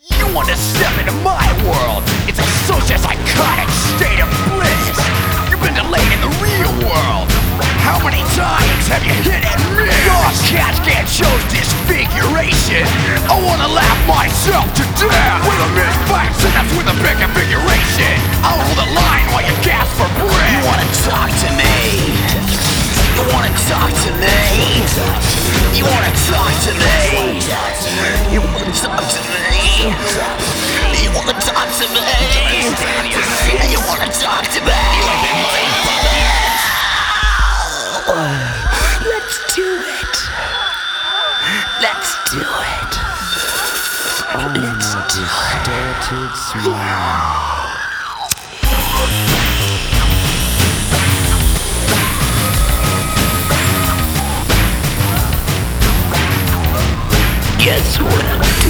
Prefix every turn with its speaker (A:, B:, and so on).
A: You want to step into my world? It's a social psychotic state of bliss. You've been delayed in the real world. How many times have you hit and missed? Your cats can't show disfiguration. I wanna laugh myself to death with a misfire synapse with a big configuration. I'll hold the line while you gasp for breath. You wanna talk to me? You wanna talk to me? You wanna talk to me? You wanna talk to me? You wanna talk to me? You wanna talk to me? Let's do it. Let's do it. Let's do it.
B: Distorted smile.
A: Guess what I'm